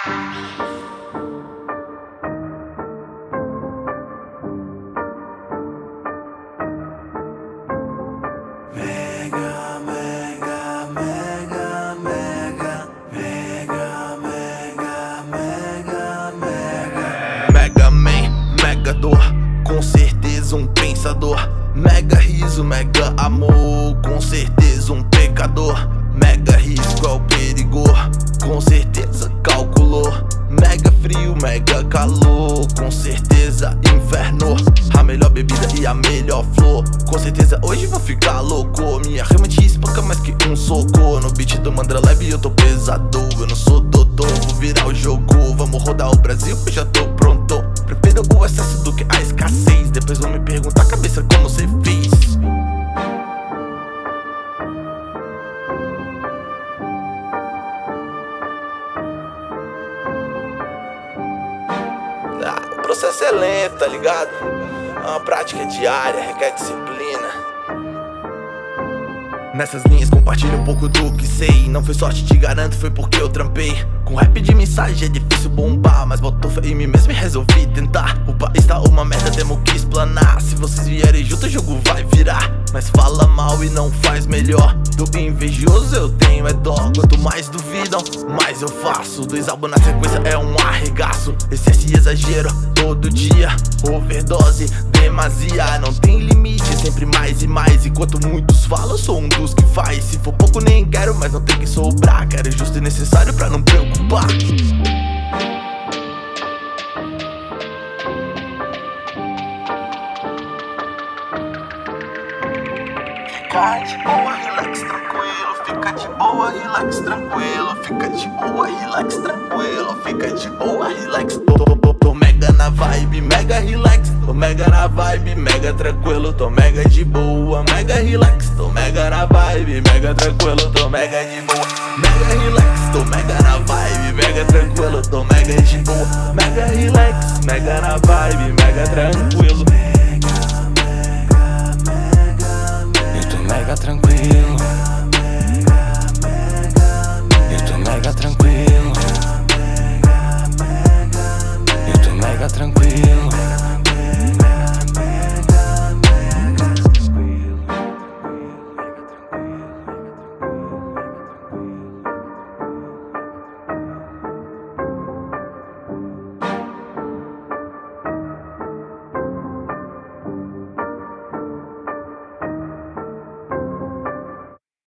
Mega Man, mega dor, com certeza um pensador. Mega riso, mega amor, com certeza um pecador. Mega risco é o perigor, com certeza calculou. Mega frio, mega calor, com certeza inferno. A melhor bebida e a melhor flor, com certeza hoje vou ficar louco. Minha rima te espanca mais que um soco. No beat do Mandra Leve eu tô pesado. Eu não sou doutor, vou virar o jogo. Vamos rodar o Brasil, eu já tô pronto. Prefiro o excesso do que a escassez. Depois vão me perguntar cabeça como você fez. O processo é lento, tá ligado? É uma prática diária, requer disciplina. Nessas linhas compartilho um pouco do que sei. Não foi sorte, te garanto, foi porque eu trampei. Com rap de mensagem é difícil bombar, mas botou fé em mim mesmo e resolvi tentar. O país tá uma merda, temos que explanar. Se vocês vierem junto o jogo vai virar. Mas fala mal e não faz melhor. Do invejoso eu tenho é dó. Quanto mais duvidam, mais eu faço. 2 álbuns na sequência é um arregaço. Excesso e exagero todo dia. Overdose, demasia. Não tem limite, é sempre mais e mais. Enquanto muitos falam, eu sou um dos que faz. Se for pouco nem quero, mas não tem que sobrar. Quero justo e necessário pra não preocupar. Fica de boa, relax, tranquilo. Fica de boa, relax, tranquilo. Fica de boa, relax, tranquilo. Fica de boa, relax. Tô mega na vibe, mega relax. Tô mega na vibe, mega tranquilo. Tô mega de boa, mega relax. Tô mega na vibe, mega tranquilo. Tô mega de boa, mega relax. Tô mega na vibe, mega tranquilo. Tô mega de boa, mega relax. Mega na vibe, mega tranquilo. Eu tô mega tranquilo.